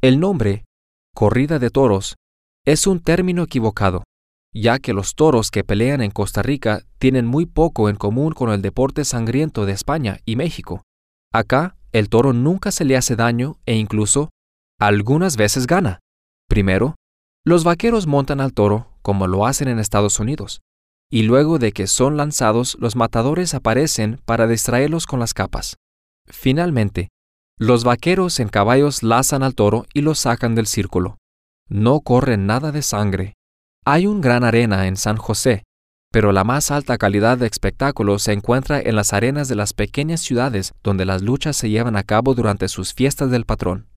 El nombre, corrida de toros, es un término equivocado, ya que los toros que pelean en Costa Rica tienen muy poco en común con el deporte sangriento de España y México. Acá, el toro nunca se le hace daño e incluso, algunas veces gana. Primero, los vaqueros montan al toro como lo hacen en Estados Unidos, y luego de que son lanzados, los matadores aparecen para distraerlos con las capas. Finalmente, los vaqueros en caballos lazan al toro y lo sacan del círculo. No corre nada de sangre. Hay un gran arena en San José, pero la más alta calidad de espectáculo se encuentra en las arenas de las pequeñas ciudades donde las luchas se llevan a cabo durante sus fiestas del patrón.